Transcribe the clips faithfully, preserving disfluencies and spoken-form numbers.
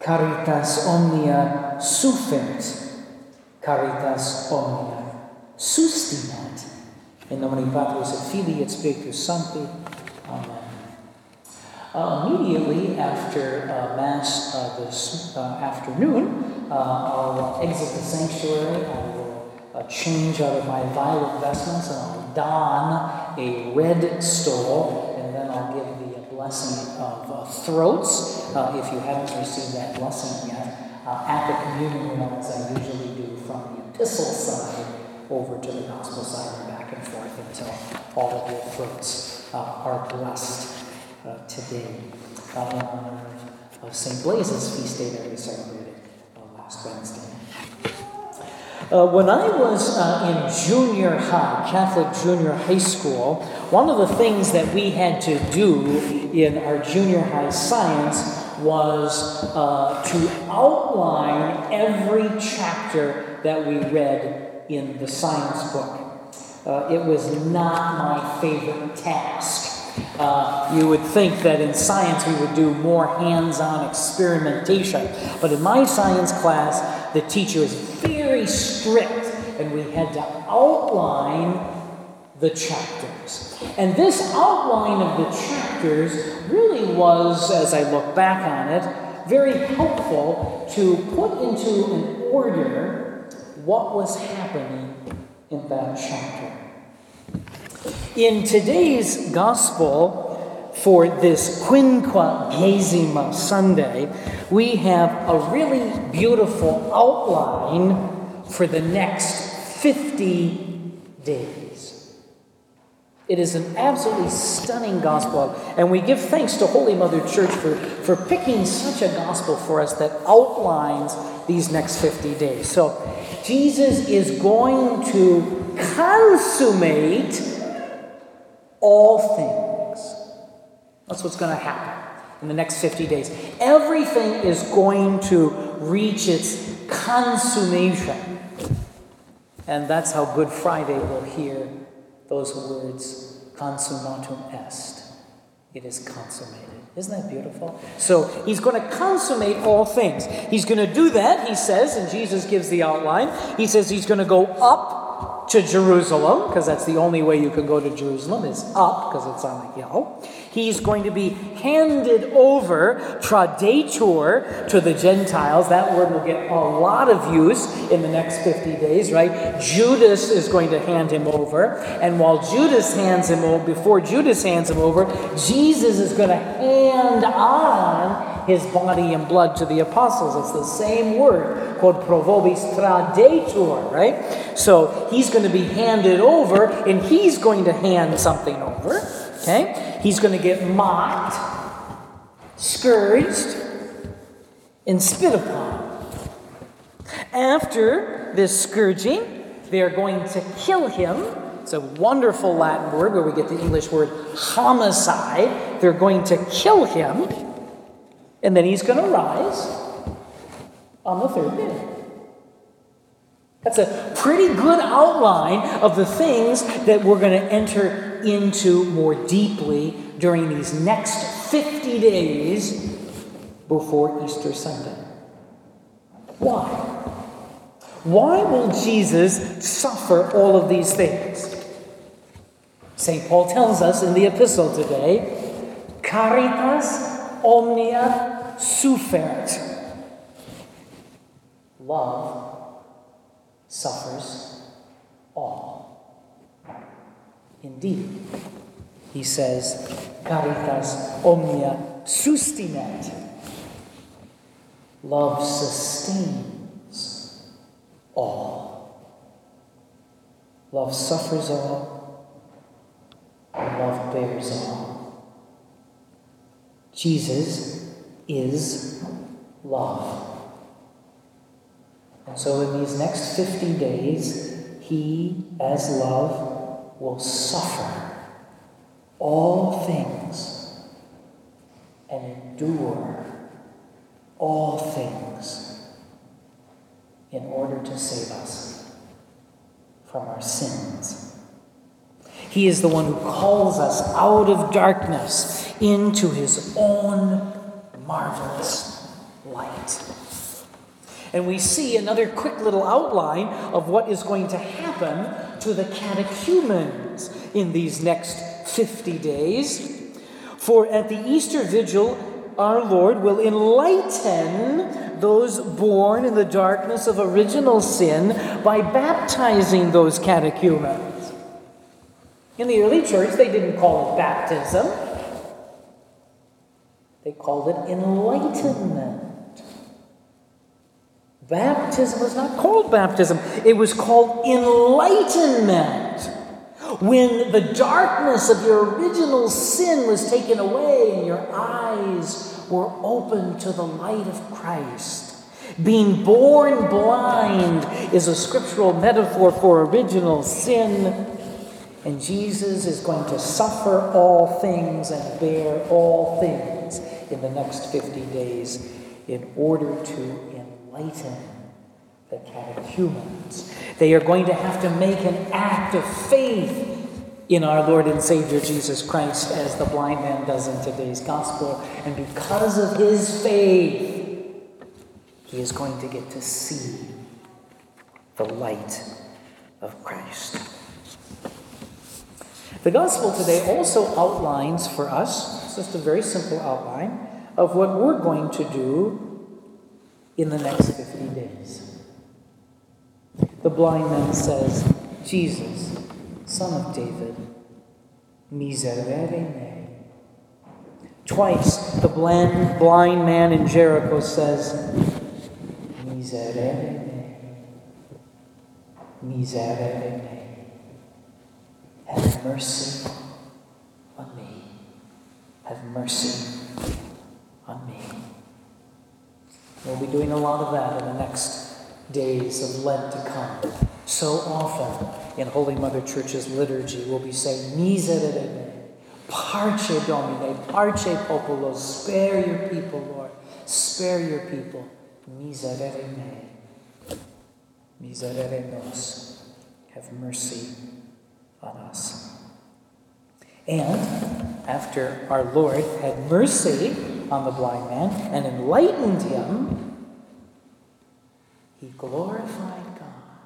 caritas omnia sufert, caritas omnia sustinet. In nomine Patris et Filii et Spiritus Sancti. Amen. Uh, immediately after uh, Mass uh, this uh, afternoon, uh, I'll exit the sanctuary. I will uh, change out of my violet vestments and I'll don a red stole, and then I'll give the blessing of uh, throats. Uh, if you haven't received that blessing yet, uh, at the communion elements, I usually do from the epistle side over to the gospel side and back and forth until all of your throats uh, are blessed. Uh, today, uh, in honor of Saint Blaise's feast day that we celebrated uh, last Wednesday. Uh, when I was uh, in junior high, Catholic junior high school, one of the things that we had to do in our junior high science was uh, to outline every chapter that we read in the science book. Uh, it was not my favorite task. Uh, you would think that in science we would do more hands-on experimentation. But in my science class, the teacher was very strict, and we had to outline the chapters. And this outline of the chapters really was, as I look back on it, very helpful to put into an order what was happening in that chapter. In today's gospel, for this Quinquagesima Sunday, we have a really beautiful outline for the next fifty days. It is an absolutely stunning gospel, and we give thanks to Holy Mother Church for, for picking such a gospel for us that outlines these next fifty days. So, Jesus is going to consummate all things. That's what's going to happen in the next fifty days. Everything is going to reach its consummation. And that's how Good Friday will hear those words, consummatum est. It is consummated. Isn't that beautiful? So he's going to consummate all things. He's going to do that, he says, and Jesus gives the outline. He says he's going to go up to Jerusalem, because that's the only way you can go to Jerusalem, is up, because it's on a hill. He's going to be handed over, tradetur, to the Gentiles. That word will get a lot of use in the next fifty days, right? Judas is going to hand him over, and while Judas hands him over, before Judas hands him over, Jesus is going to hand on his body and blood to the apostles. It's the same word, called pro vobis tradetur, right? So he's going to be handed over, and he's going to hand something over, okay? He's going to get mocked, scourged, and spit upon. After this scourging, they're going to kill him. It's a wonderful Latin word where we get the English word homicide. They're going to kill him, and then he's going to rise on the third day. That's a pretty good outline of the things that we're going to enter into more deeply during these next fifty days before Easter Sunday. Why? Why will Jesus suffer all of these things? Saint Paul tells us in the epistle today, caritas omnia sufert. Love suffers all. Indeed, he says, caritas omnia sustinet. Love sustains all. Love suffers all, and love bears all. Jesus is love. And so in these next fifty days, he, as love, will suffer all things and endure all things in order to save us from our sins. He is the one who calls us out of darkness into his own marvelous light. And we see another quick little outline of what is going to happen to the catechumens in these next fifty days. For at the Easter Vigil, our Lord will enlighten those born in the darkness of original sin by baptizing those catechumens. In the early church, they didn't call it baptism. They called it enlightenment. Baptism was not called baptism. It was called enlightenment. When the darkness of your original sin was taken away and your eyes were opened to the light of Christ. Being born blind is a scriptural metaphor for original sin. And Jesus is going to suffer all things and bear all things in the next fifty days in order to enlighten the catechumens. They are going to have to make an act of faith in our Lord and Savior Jesus Christ, as the blind man does in today's gospel. And because of his faith, he is going to get to see the light of Christ. The gospel today also outlines for us, it's just a very simple outline, of what we're going to do in the next fifty days. The blind man says, Jesus, Son of David, miserere me. Twice the blind, blind man in Jericho says, miserere me, miserere me. Have mercy on me. Have mercy on me. We'll be doing a lot of that in the next days of Lent to come. So often in Holy Mother Church's liturgy, we'll be saying, miserere me, parce Domine, parce populo, spare your people, Lord, spare your people, miserere me, miserere nos, have mercy on us. And after our Lord had mercy on the blind man and enlightened him, he glorified God.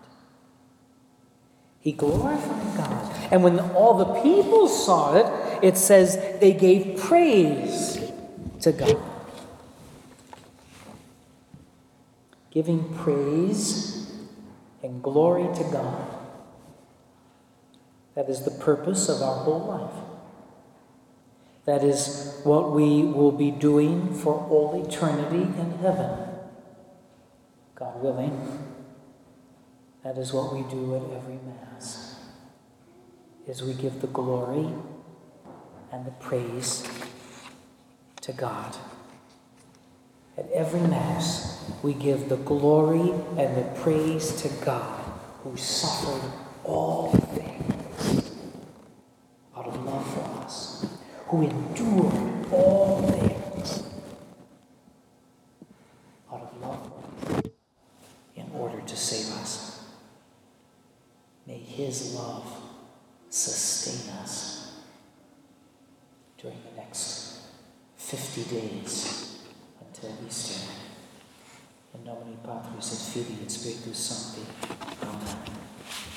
He glorified God. And when all the people saw it, it says they gave praise to God. Giving praise and glory to God. That is the purpose of our whole life. That is what we will be doing for all eternity in heaven. God willing, that is what we do at every Mass, is we give the glory and the praise to God. At every Mass, we give the glory and the praise to God, who suffered all things out of love for us, who endured all things out of love for us in order to save us. May his love sustain us during the next fifty days until Easter. In nomine Patris et Filii et Spiritus Sancti. Amen.